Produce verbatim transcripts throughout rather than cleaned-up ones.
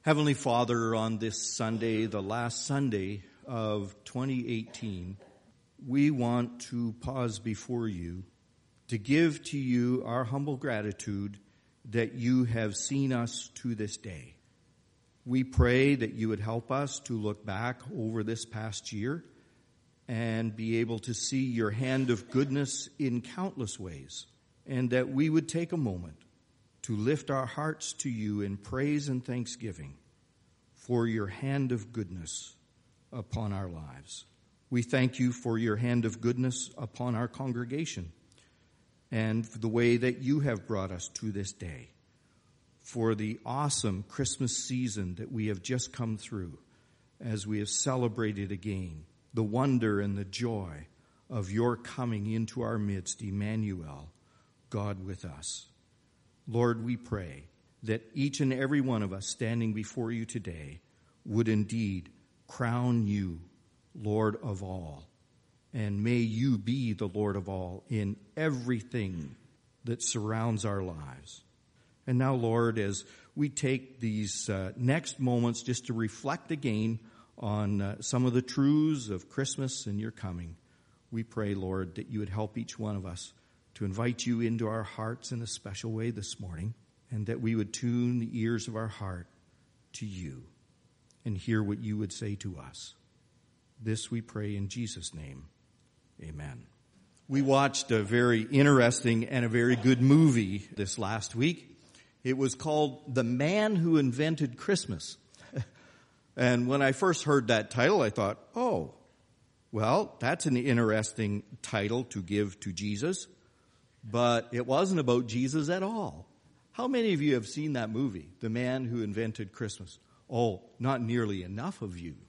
Heavenly Father, on this Sunday, the last Sunday of twenty eighteen, we want to pause before you to give to you our humble gratitude that you have seen us to this day. We pray that you would help us to look back over this past year and be able to see your hand of goodness in countless ways, and that we would take a moment to lift our hearts to you in praise and thanksgiving for your hand of goodness upon our lives. We thank you for your hand of goodness upon our congregation and for the way that you have brought us to this day, for the awesome Christmas season that we have just come through as we have celebrated again the wonder and the joy of your coming into our midst, Emmanuel, God with us. Lord, we pray that each and every one of us standing before you today would indeed crown you Lord of all. And may you be the Lord of all in everything that surrounds our lives. And now, Lord, as we take these uh, next moments just to reflect again on uh, some of the truths of Christmas and your coming, we pray, Lord, that you would help each one of us to invite you into our hearts in a special way this morning, and that we would tune the ears of our heart to you and hear what you would say to us. This we pray in Jesus' name. Amen. We watched a very interesting and a very good movie this last week. It was called The Man Who Invented Christmas. And when I first heard that title, I thought, oh, well, that's an interesting title to give to Jesus. But it wasn't about Jesus at all. How many of you have seen that movie, The Man Who Invented Christmas? Oh, not nearly enough of you.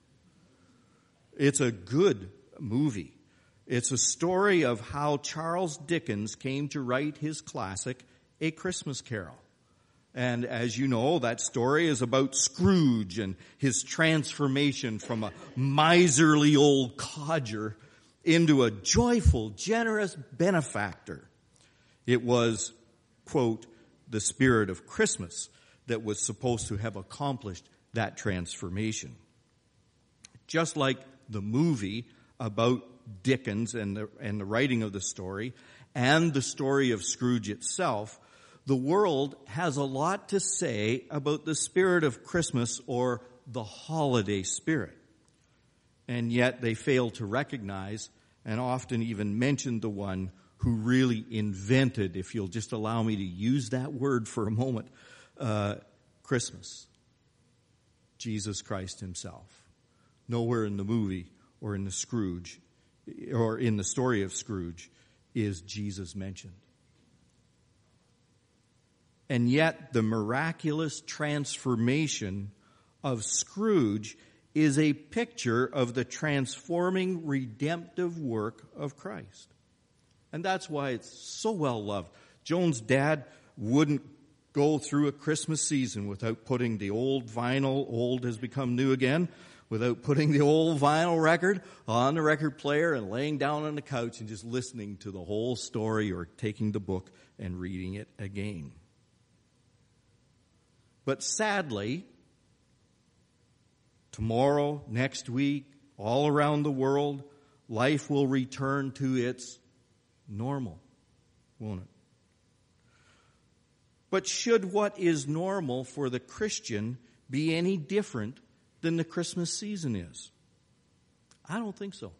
It's a good movie. It's a story of how Charles Dickens came to write his classic, A Christmas Carol. And as you know, that story is about Scrooge and his transformation from a miserly old codger into a joyful, generous benefactor. It was, quote, the spirit of Christmas that was supposed to have accomplished that transformation. Just like the movie about Dickens and the, and the writing of the story and the story of Scrooge itself, the world has a lot to say about the spirit of Christmas or the holiday spirit. And yet they fail to recognize and often even mention the one who really invented, if you'll just allow me to use that word for a moment, uh, Christmas. Jesus Christ himself. Nowhere in the movie or in the Scrooge, or in the story of Scrooge, is Jesus mentioned. And yet the miraculous transformation of Scrooge is a picture of the transforming redemptive work of Christ. And that's why it's so well loved. Joan's dad wouldn't go through a Christmas season without putting the old vinyl, old has become new again, without putting the old vinyl record on the record player and laying down on the couch and just listening to the whole story or taking the book and reading it again. But sadly, tomorrow, next week, all around the world, life will return to its normal, won't it? But should what is normal for the Christian be any different than the Christmas season is? I don't think so.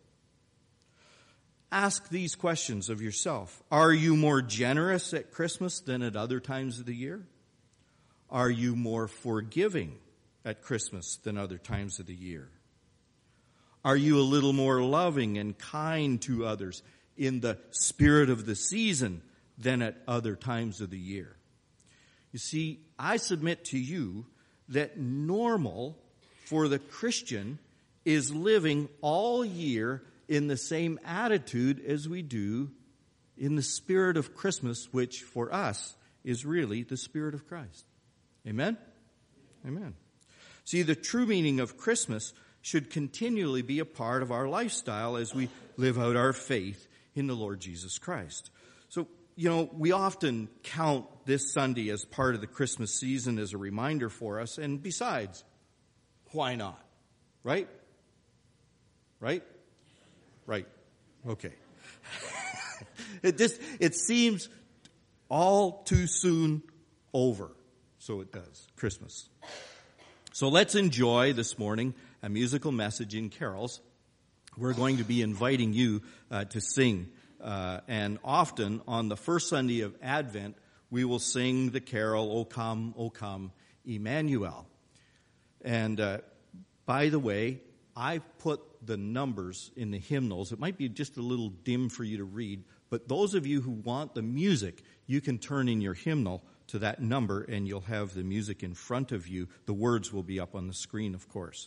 Ask these questions of yourself. Are you more generous at Christmas than at other times of the year? Are you more forgiving at Christmas than other times of the year? Are you a little more loving and kind to others in the spirit of the season than at other times of the year? You see, I submit to you that normal for the Christian is living all year in the same attitude as we do in the spirit of Christmas, which for us is really the spirit of Christ. Amen? Amen. See, the true meaning of Christmas should continually be a part of our lifestyle as we live out our faith in the Lord Jesus Christ. So you know, we often count this Sunday as part of the Christmas season as a reminder for us. And besides, why not? Right? Right? Right. Okay. It just, it seems all too soon over. So it does. Christmas. So let's enjoy this morning a musical message in carols. We're going to be inviting you uh, to sing. Uh, and often on the first Sunday of Advent, we will sing the carol, O Come, O Come, Emmanuel. And uh, by the way, I've put the numbers in the hymnals. It might be just a little dim for you to read, but those of you who want the music, you can turn in your hymnal to that number and you'll have the music in front of you. The words will be up on the screen, of course.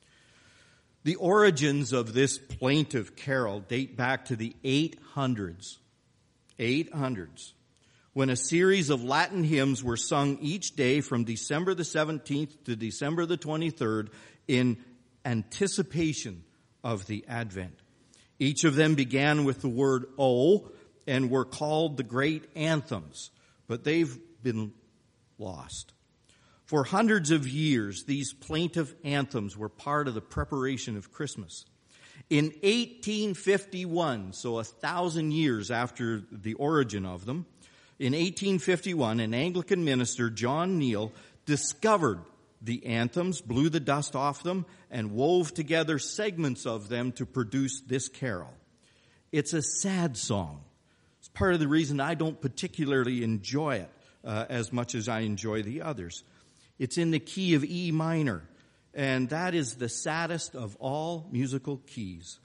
The origins of this plaintive carol date back to the eight hundreds. eight hundreds. When a series of Latin hymns were sung each day from December the seventeenth to December the twenty-third in anticipation of the Advent. Each of them began with the word O and were called the great anthems, but they've been lost. For hundreds of years, these plaintive anthems were part of the preparation of Christmas. In eighteen fifty-one, so a thousand years after the origin of them, in eighteen fifty-one, an Anglican minister, John Neal, discovered the anthems, blew the dust off them, and wove together segments of them to produce this carol. It's a sad song. It's part of the reason I don't particularly enjoy it uh, as much as I enjoy the others. It's in the key of E minor, and that is the saddest of all musical keys.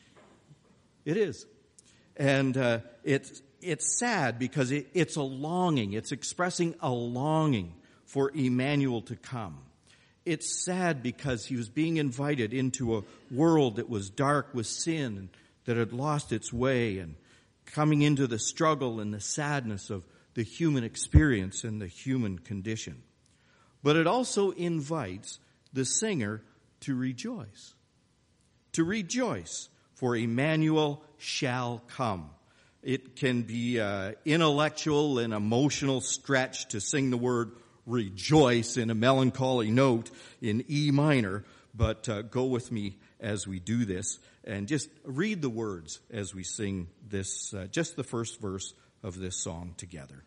It is. And uh, it's, it's sad because it, it's a longing. It's expressing a longing for Emmanuel to come. It's sad because he was being invited into a world that was dark with sin and that had lost its way, and coming into the struggle and the sadness of the human experience and the human condition. But it also invites the singer to rejoice. To rejoice, for Emmanuel shall come. It can be an intellectual and emotional stretch to sing the word rejoice in a melancholy note in E minor, but uh, go with me as we do this and just read the words as we sing this, uh, just the first verse of this song together.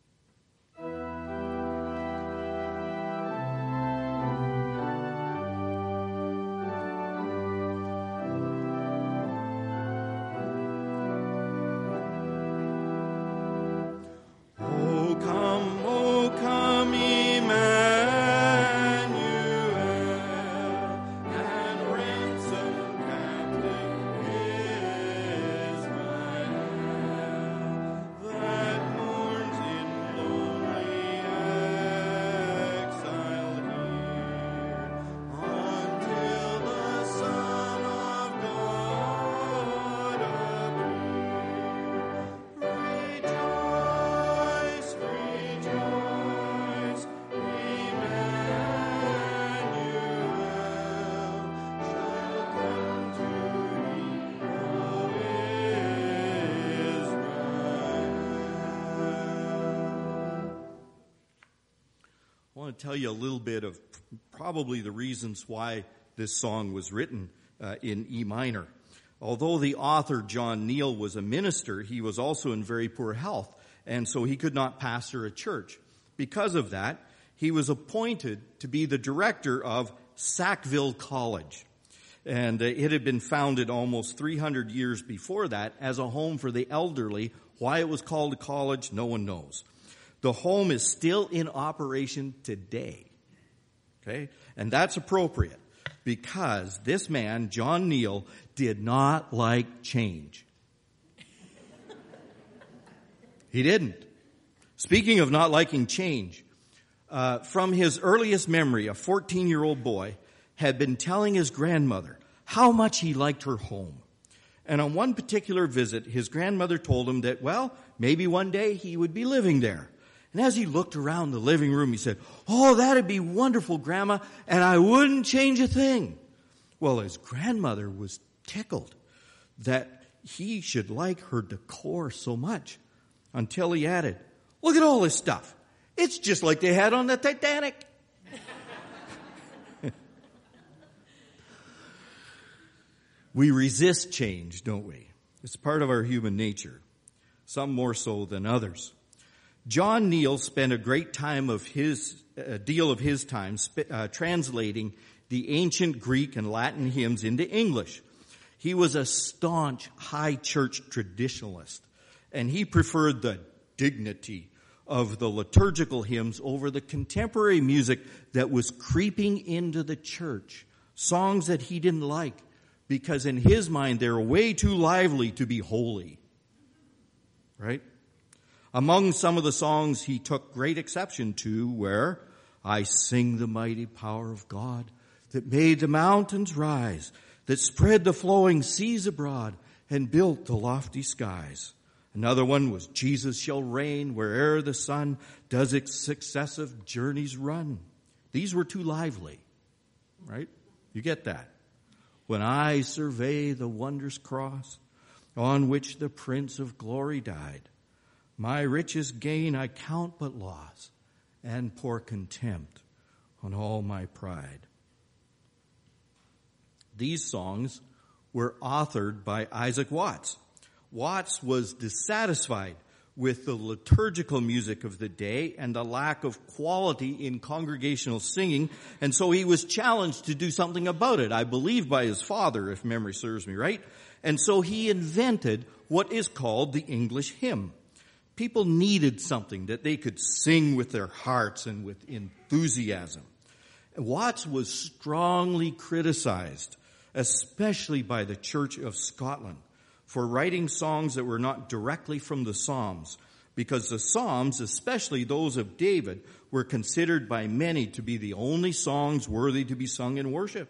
I want to tell you a little bit of probably the reasons why this song was written uh, in E minor. Although the author, John Neal, was a minister, he was also in very poor health, and so he could not pastor a church. Because of that, he was appointed to be the director of Sackville College. And uh, it had been founded almost three hundred years before that as a home for the elderly. Why it was called a college, no one knows. The home is still in operation today. Okay? And that's appropriate because this man, John Neal, did not like change. He didn't. Speaking of not liking change, uh, from his earliest memory, a fourteen-year-old boy had been telling his grandmother how much he liked her home. And on one particular visit, his grandmother told him that, well, maybe one day he would be living there. And as he looked around the living room, he said, "Oh, that'd be wonderful, Grandma, and I wouldn't change a thing." Well, his grandmother was tickled that he should like her decor so much. until he added, "Look at all this stuff. It's just like they had on the Titanic." We resist change, don't we? It's part of our human nature, some more so than others. John Neal spent a great time of his, a deal of his time sp- uh, translating the ancient Greek and Latin hymns into English. He was a staunch high church traditionalist, and he preferred the dignity of the liturgical hymns over the contemporary music that was creeping into the church, songs that he didn't like, because in his mind they were way too lively to be holy. Right? Among some of the songs he took great exception to were, "I sing the mighty power of God that made the mountains rise, that spread the flowing seas abroad and built the lofty skies." Another one was, "Jesus shall reign where'er the sun does its successive journeys run." These were too lively, right? You get that. "When I survey the wondrous cross on which the Prince of Glory died, my richest gain I count but loss and pour contempt on all my pride." These songs were authored by Isaac Watts. Watts was dissatisfied with the liturgical music of the day and the lack of quality in congregational singing, and so he was challenged to do something about it, I believe by his father, if memory serves me right. And so he invented what is called the English hymn. People needed something that they could sing with their hearts and with enthusiasm. Watts was strongly criticized, especially by the Church of Scotland, for writing songs that were not directly from the Psalms, because the Psalms, especially those of David, were considered by many to be the only songs worthy to be sung in worship.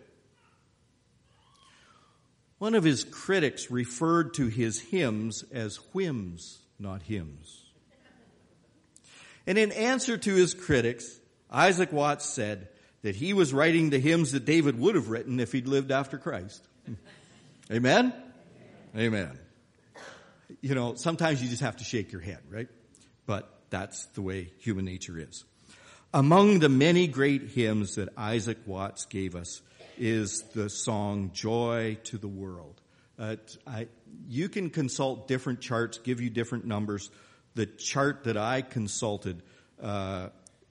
One of his critics referred to his hymns as whims, not hymns. And in answer to his critics, Isaac Watts said that he was writing the hymns that David would have written if he'd lived after Christ. Amen? Amen. You know, sometimes you just have to shake your head, right? But that's the way human nature is. Among the many great hymns that Isaac Watts gave us is the song "Joy to the World." Uh, I, you can consult different charts, give you different numbers. The chart that I consulted uh,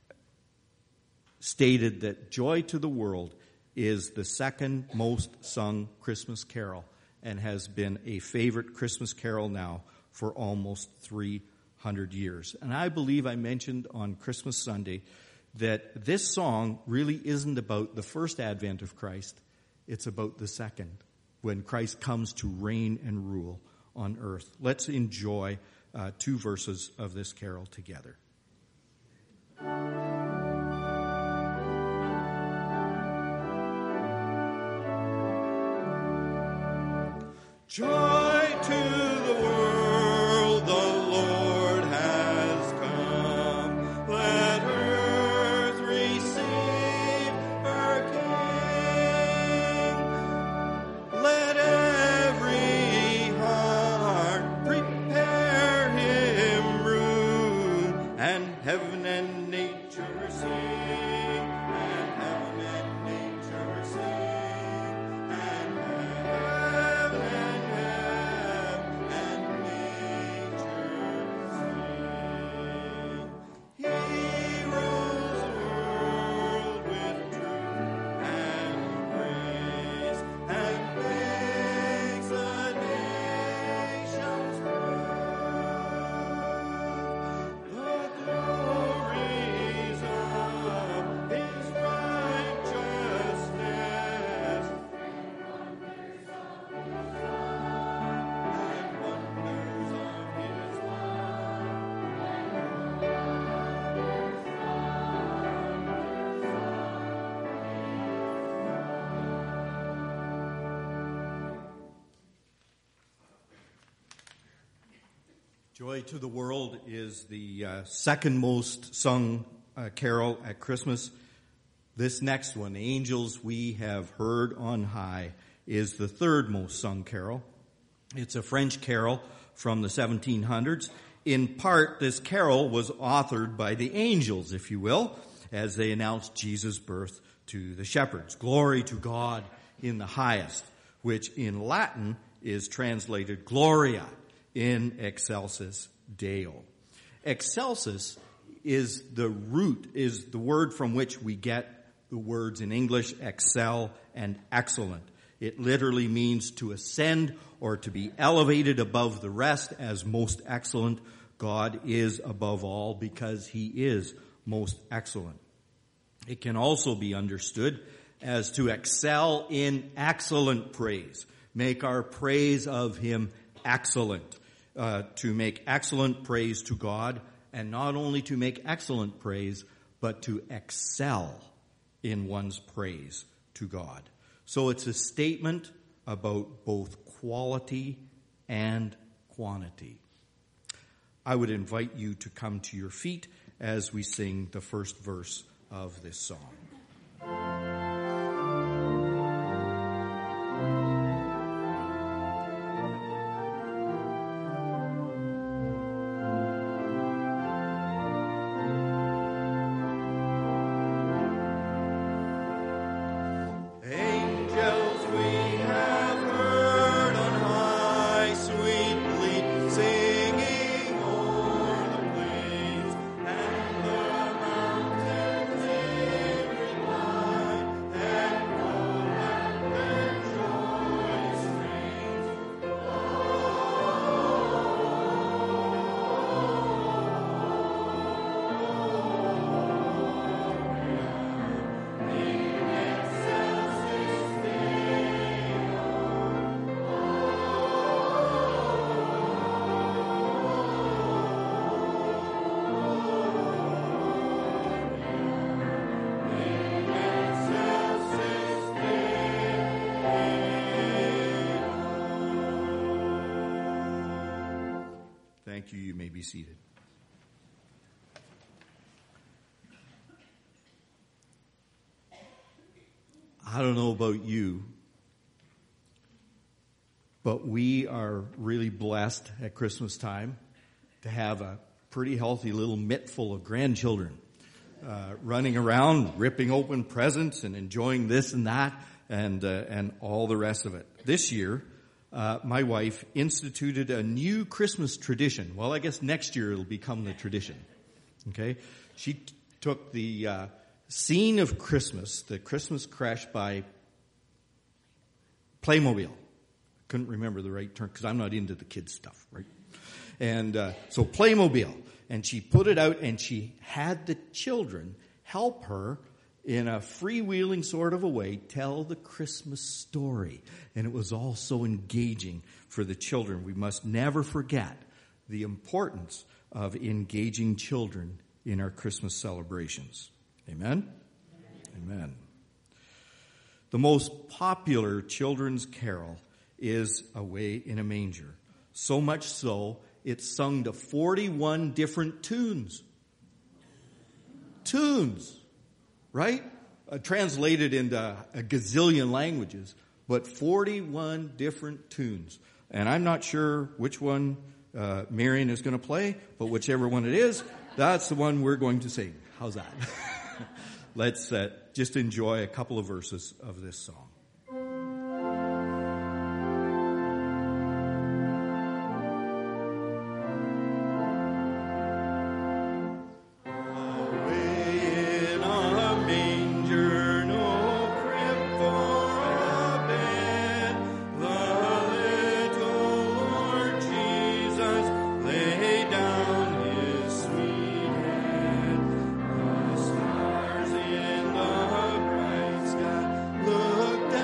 stated that "Joy to the World" is the second most sung Christmas carol and has been a favorite Christmas carol now for almost three hundred years. And I believe I mentioned on Christmas Sunday that this song really isn't about the first advent of Christ. It's about the second, when Christ comes to reign and rule on earth. Let's enjoy uh, two verses of this carol together. Joy to the world, the Lord has come. Let earth receive her King. Let every heart prepare him room, and heaven and nature sing. And heaven and nature sing. And heaven Joy to the World is the uh, second most sung uh, carol at Christmas. This next one, Angels We Have Heard on High, is the third most sung carol. It's a French carol from the seventeen hundreds, in part, this carol was authored by the angels, if you will, as they announced Jesus' birth to the shepherds. Glory to God in the highest, which in Latin is translated Gloria in excelsis Deo. Excelsis is the root, is the word from which we get the words in English excel and excellent. It literally means to ascend or to be elevated above the rest as most excellent. God is above all because he is most excellent. It can also be understood as to excel in excellent praise. Make our praise of him excellent. Uh, to make excellent praise to God, and not only to make excellent praise, but to excel in one's praise to God. So it's a statement about both quality and quantity. I would invite you to come to your feet as we sing the first verse of this song. Thank you. You may be seated. I don't know about you, but we are really blessed at Christmas time to have a pretty healthy little mitt full of grandchildren uh, running around, ripping open presents and enjoying this and that and uh, and all the rest of it. This year, Uh, my wife instituted a new Christmas tradition. Well, I guess next year it'll become the tradition. Okay? She t- took the uh, scene of Christmas, the Christmas Crash by Playmobil. Couldn't remember the right term because I'm not into the kids stuff, right? And uh, so Playmobil. And she put it out and she had the children help her in a freewheeling sort of a way, tell the Christmas story. And it was all so engaging for the children. We must never forget the importance of engaging children in our Christmas celebrations. Amen? Amen. Amen. The most popular children's carol is Away in a Manger. So much so, it's sung to forty-one different tunes. Tunes. Right? Uh, translated into a gazillion languages, but forty-one different tunes. And I'm not sure which one uh, Marion is going to play, but whichever one it is, that's the one we're going to sing. How's that? Let's uh, just enjoy a couple of verses of this song. Look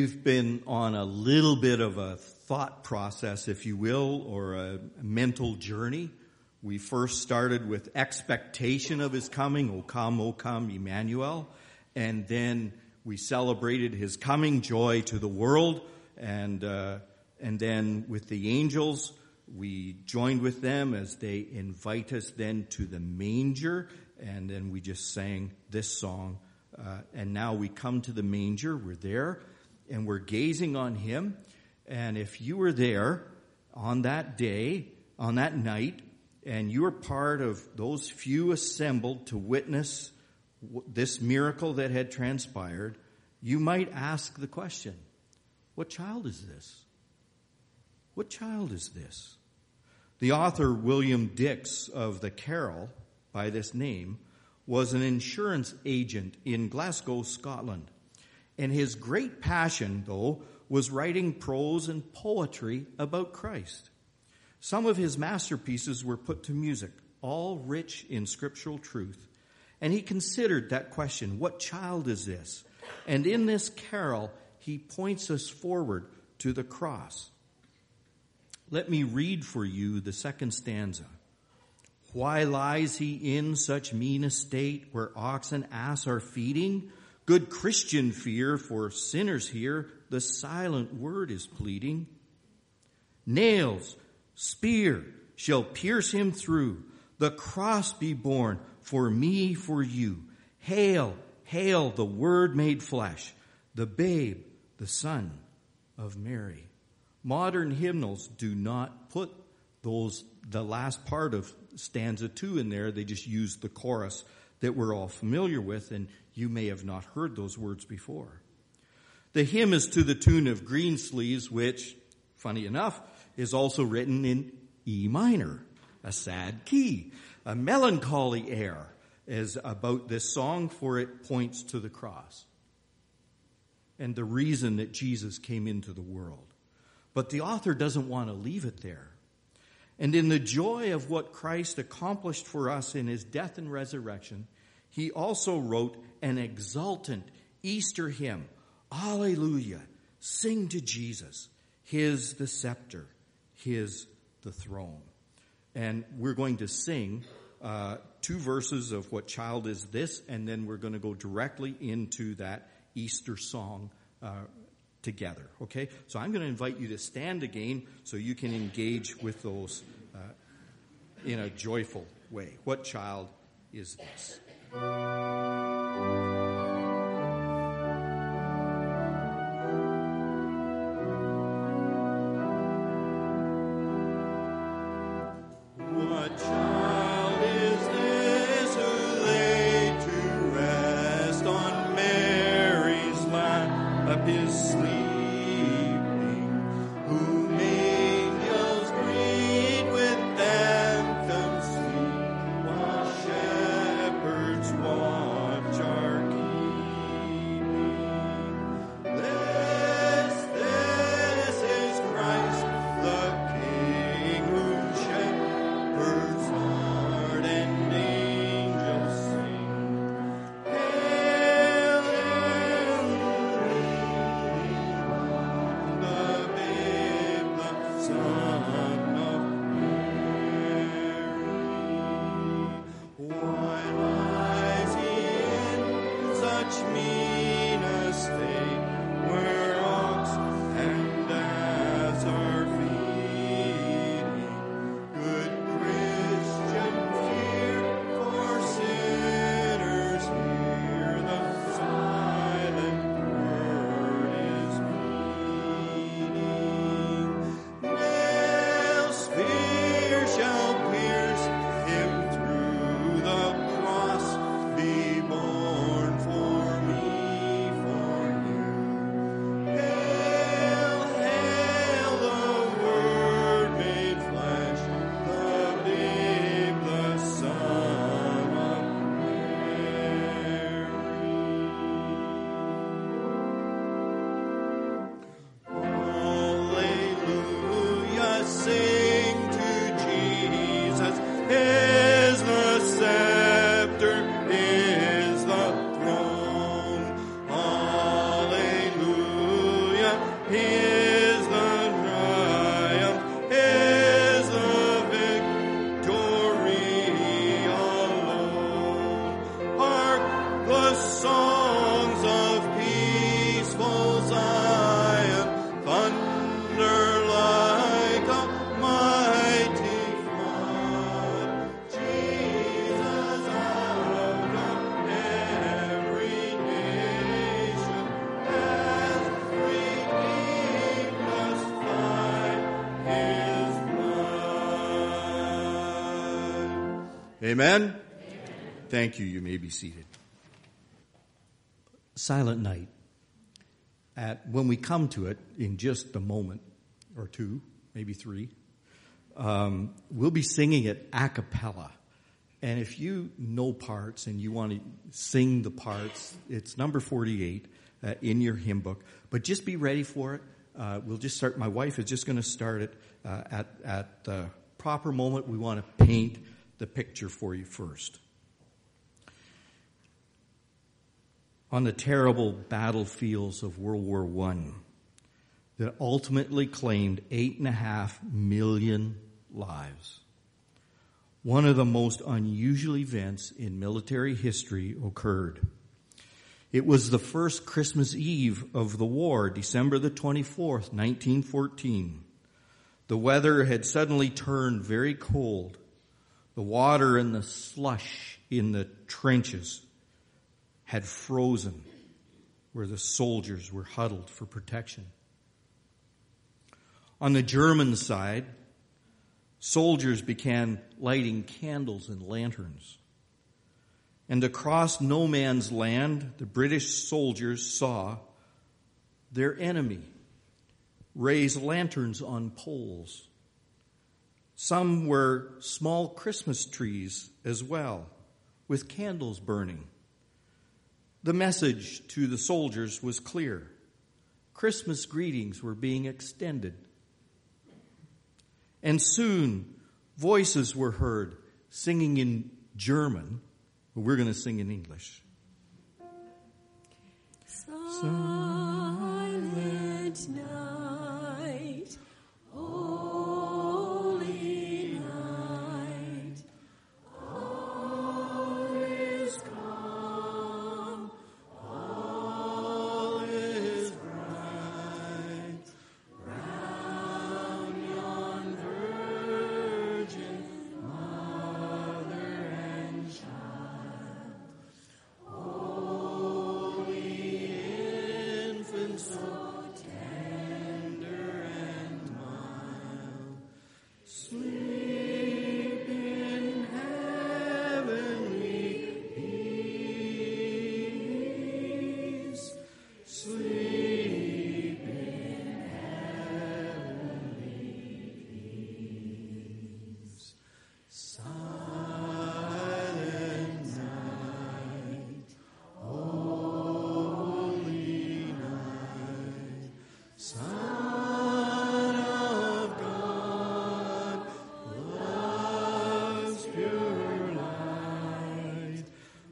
We've been on a little bit of a thought process, if you will, or a mental journey. We first started with expectation of his coming, O come, O come, Emmanuel. And then we celebrated his coming, joy to the world. And uh, and then with the angels, we joined with them as they invite us then to the manger. And then we just sang this song. Uh, and now we come to the manger. We're there, and we're gazing on him. And if you were there on that day, on that night, and you were part of those few assembled to witness this miracle that had transpired, you might ask the question, what child is this? What child is this? The author, William Dix, of the carol by this name, was an insurance agent in Glasgow, Scotland. And his great passion, though, was writing prose and poetry about Christ. Some of his masterpieces were put to music, all rich in scriptural truth. And he considered that question, what child is this? And in this carol, he points us forward to the cross. Let me read for you the second stanza. Why lies he in such mean estate, where ox and ass are feeding? Good Christian fear, for sinners here the silent word is pleading. Nails, spear shall pierce him through, the cross be borne for me, for you. Hail, hail the Word made flesh, the babe, the Son of Mary. Modern hymnals do not put those the last part of stanza two in there. They just use the chorus that we're all familiar with, and you may have not heard those words before. The hymn is to the tune of Greensleeves, which, funny enough, is also written in E minor, a sad key. A melancholy air is about this song, for it points to the cross and the reason that Jesus came into the world. But the author doesn't want to leave it there. And in the joy of what Christ accomplished for us in his death and resurrection, he also wrote an exultant Easter hymn. Alleluia, sing to Jesus, his the scepter, his the throne. And we're going to sing uh, two verses of What Child Is This, and then we're going to go directly into that Easter song uh, together, okay? So I'm going to invite you to stand again so you can engage with those uh, in a joyful way. What child is this? Watch our Amen? Amen? Thank you. You may be seated. Silent Night. At, when we come to it in just a moment or two, maybe three, um, we'll be singing it a cappella. And if you know parts and you want to sing the parts, it's number forty-eight uh, in your hymn book. But just be ready for it. Uh, we'll just start. My wife is just going to start it uh, at, at the proper moment. We want to paint the picture for you first. On the terrible battlefields of World War One that ultimately claimed eight and a half million lives, one of the most unusual events in military history occurred. It was the first Christmas Eve of the war, December the twenty-fourth, nineteen fourteen. The weather had suddenly turned very cold. The water and the slush in the trenches had frozen where the soldiers were huddled for protection. On the German side, soldiers began lighting candles and lanterns. And across no man's land, the British soldiers saw their enemy raise lanterns on poles. Some were small Christmas trees as well, with candles burning. The message to the soldiers was clear. Christmas greetings were being extended. And soon, voices were heard singing in German, but we're going to sing in English. Silent night, holy night, all is calm, all is bright, round yon virgin mother and child, holy infant so tender and mild, sleep in heavenly peace, sleep in heavenly peace. Silent night, holy night, Son of God, love's pure light,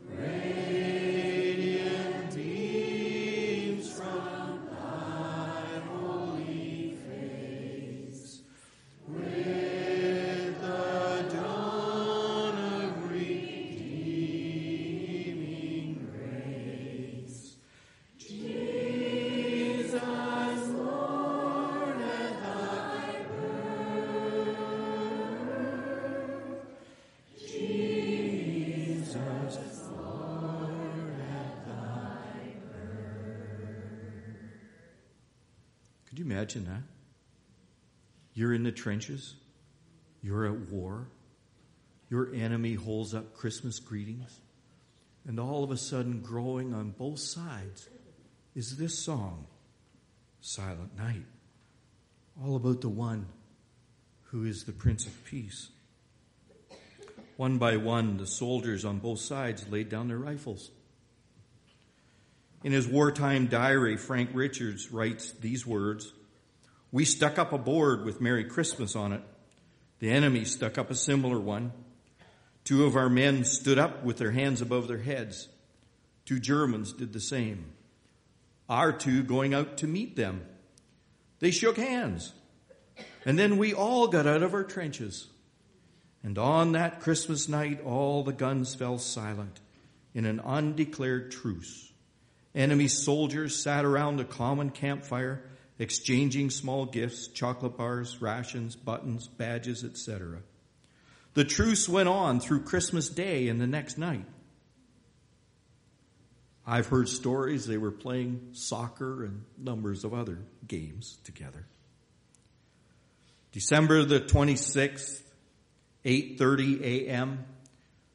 radiant beams from thy holy face, with the dawn of redeeming grace. Jesus, Lord, at thy birth. Jesus, Lord, at thy birth. Could you imagine that? You're in the trenches. You're at war. Your enemy holds up Christmas greetings. And all of a sudden, growing on both sides is this song, Silent Night, all about the one who is the Prince of Peace. One by one, the soldiers on both sides laid down their rifles. In his wartime diary, Frank Richards writes these words: "We stuck up a board with Merry Christmas on it. The enemy stuck up a similar one. Two of our men stood up with their hands above their heads. Two Germans did the same. Our two going out to meet them. They shook hands. And then we all got out of our trenches. And on that Christmas night, all the guns fell silent in an undeclared truce. Enemy soldiers sat around a common campfire, exchanging small gifts, chocolate bars, rations, buttons, badges, et cetera. The truce went on through Christmas Day and the next night. I've heard stories they were playing soccer and numbers of other games together. December the twenty-sixth, eight thirty a.m.,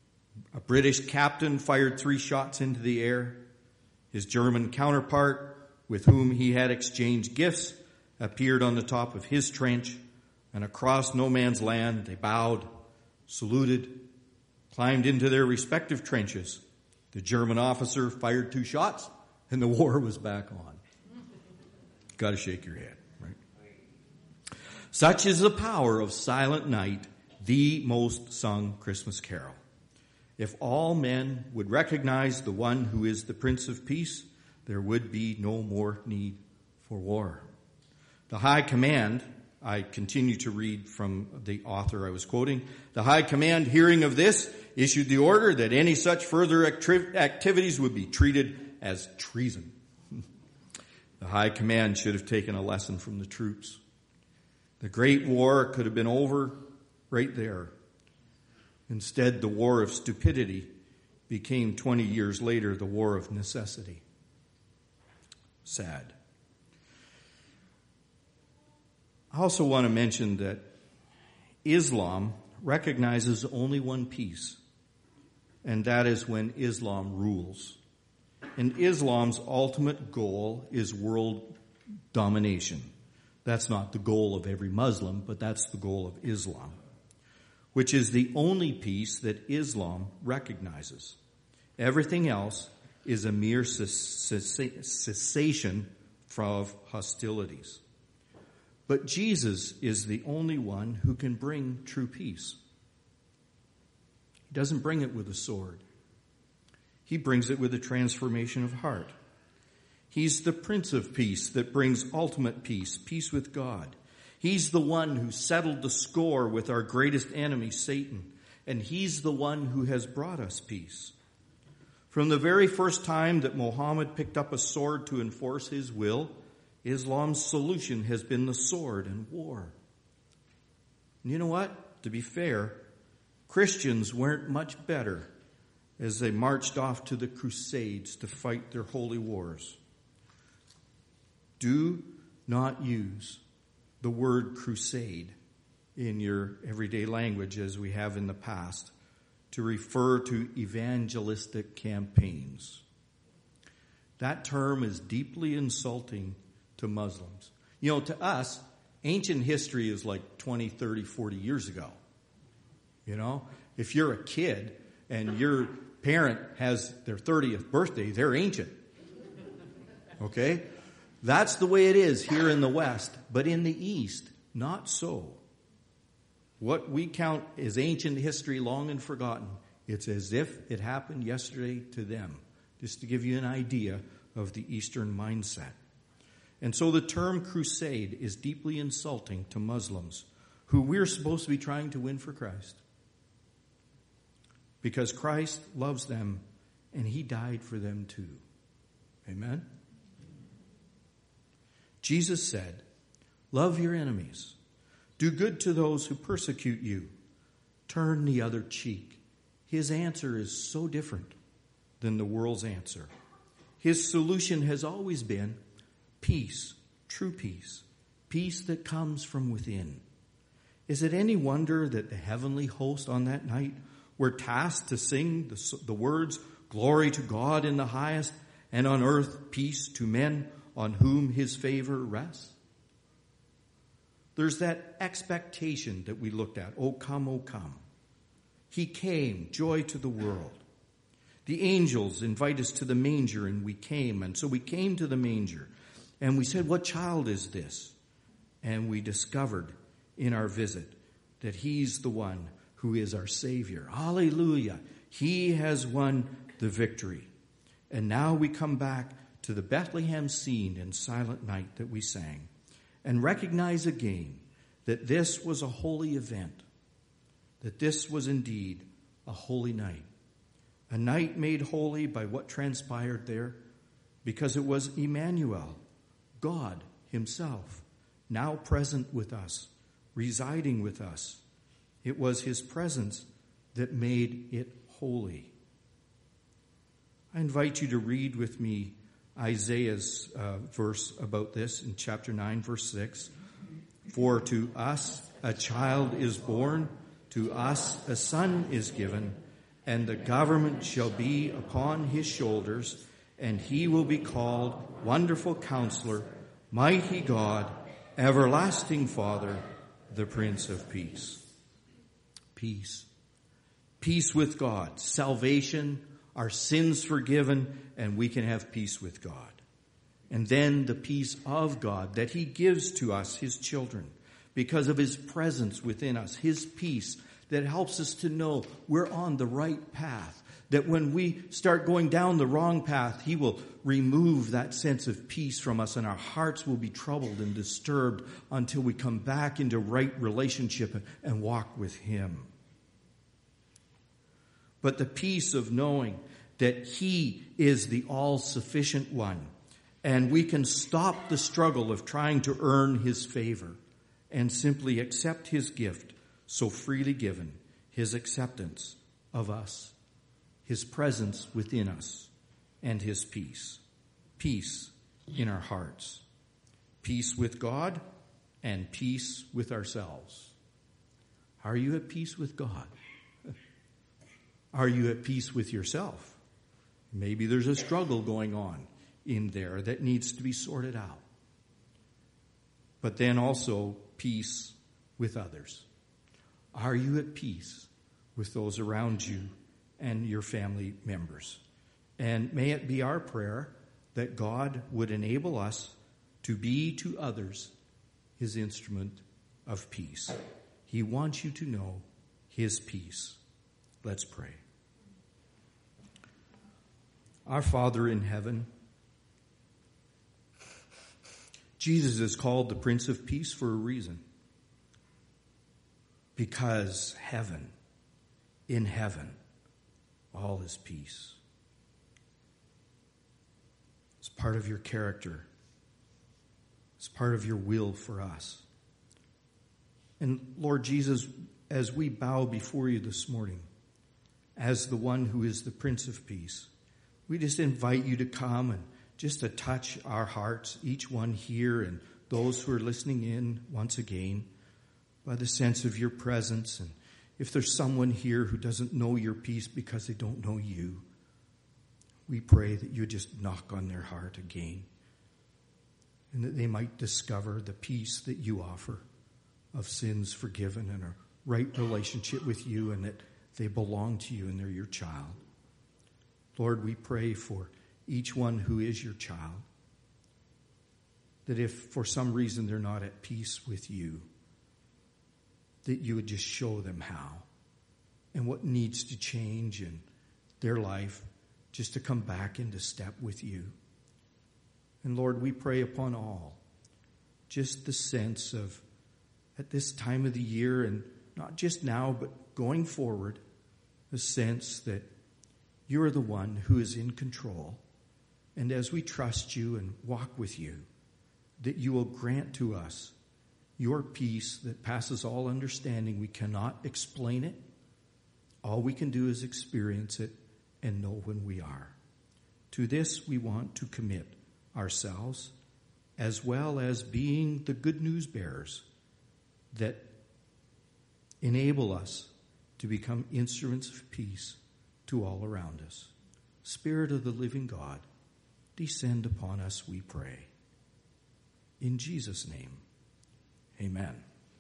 A British captain fired three shots into the air. His German counterpart, with whom he had exchanged gifts, appeared on the top of his trench, and across no man's land they bowed, saluted, climbed into their respective trenches. The German officer fired two shots, and the war was back on. Got to shake your head, right? Such is the power of Silent Night, the most sung Christmas carol. If all men would recognize the one who is the Prince of Peace, there would be no more need for war. The High Command, I continue to read from the author I was quoting, the High Command, hearing of this, issued the order that any such further acti- activities would be treated as treason. The High Command should have taken a lesson from the troops. The Great War could have been over right there. Instead, the war of stupidity became twenty years later the war of necessity. Sad. I also want to mention that Islam recognizes only one peace, and that is when Islam rules. And Islam's ultimate goal is world domination. That's not the goal of every Muslim, but that's the goal of Islam, which is the only peace that Islam recognizes. Everything else is a mere cessation of hostilities. But Jesus is the only one who can bring true peace. He doesn't bring it with a sword. He brings it with a transformation of heart. He's the Prince of Peace that brings ultimate peace, peace with God. He's the one who settled the score with our greatest enemy, Satan, and he's the one who has brought us peace. From the very first time that Muhammad picked up a sword to enforce his will, Islam's solution has been the sword and war. And you know what? To be fair, Christians weren't much better as they marched off to the Crusades to fight their holy wars. Do not use the word crusade in your everyday language as we have in the past to refer to evangelistic campaigns. That term is deeply insulting to Muslims. You know, to us, ancient history is like twenty, thirty, forty years ago. You know, if you're a kid and your parent has their thirtieth birthday, they're ancient. Okay? That's the way it is here in the West. But in the East, not so. What we count as ancient history, long and forgotten, it's as if it happened yesterday to them. Just to give you an idea of the Eastern mindset. And so the term crusade is deeply insulting to Muslims who we're supposed to be trying to win for Christ. Because Christ loves them and he died for them too. Amen? Jesus said, love your enemies. Do good to those who persecute you. Turn the other cheek. His answer is so different than the world's answer. His solution has always been peace, true peace, peace that comes from within. Is it any wonder that the heavenly host on that night were tasked to sing the, the words, glory to God in the highest, and on earth peace to men on whom his favor rests? There's that expectation that we looked at. O come, O come. He came, joy to the world. The angels invite us to the manger, and we came. And so we came to the manger, and we said, what child is this? And we discovered in our visit that he's the one who is our Savior. Hallelujah. He has won the victory. And now we come back to the Bethlehem scene in Silent Night that we sang, and recognize again that this was a holy event, that this was indeed a holy night, a night made holy by what transpired there, because it was Emmanuel, God himself, now present with us, residing with us. It was his presence that made it holy. I invite you to read with me Isaiah's uh, verse about this in chapter nine, verse six. For to us a child is born, to us a son is given, and the government shall be upon his shoulders, and he will be called Wonderful Counselor, Mighty God, Everlasting Father, the Prince of Peace. Peace. Peace with God, salvation, our sins forgiven, and we can have peace with God. And then the peace of God that he gives to us, his children, because of his presence within us, his peace that helps us to know we're on the right path. That when we start going down the wrong path, he will remove that sense of peace from us, and our hearts will be troubled and disturbed until we come back into right relationship and walk with him. But the peace of knowing that he is the all-sufficient one, and we can stop the struggle of trying to earn his favor and simply accept his gift so freely given, his acceptance of us, his presence within us, and his peace. Peace in our hearts. Peace with God and peace with ourselves. Are you at peace with God? Are you at peace with yourself? Maybe there's a struggle going on in there that needs to be sorted out. But then also peace with others. Are you at peace with those around you and your family members? And may it be our prayer that God would enable us to be to others his instrument of peace. He wants you to know his peace. Let's pray. Our Father in heaven, Jesus is called the Prince of Peace for a reason. Because heaven, in heaven, all is peace. It's part of your character. It's part of your will for us. And Lord Jesus, as we bow before you this morning, as the one who is the Prince of Peace, we just invite you to come and just to touch our hearts, each one here and those who are listening in once again, by the sense of your presence. And if there's someone here who doesn't know your peace because they don't know you, we pray that you just knock on their heart again, and that they might discover the peace that you offer of sins forgiven and a right relationship with you, and that they belong to you and they're your child. Lord, we pray for each one who is your child, that if for some reason they're not at peace with you, that you would just show them how and what needs to change in their life just to come back into step with you. And Lord, we pray upon all just the sense of, at this time of the year, and not just now, but going forward, the sense that you're the one who is in control. And as we trust you and walk with you, that you will grant to us your peace that passes all understanding. We cannot explain it. All we can do is experience it and know when we are. To this we want to commit ourselves, as well as being the good news bearers that enable us to become instruments of peace to all around us. Spirit of the living God, descend upon us, we pray. In Jesus' name, amen.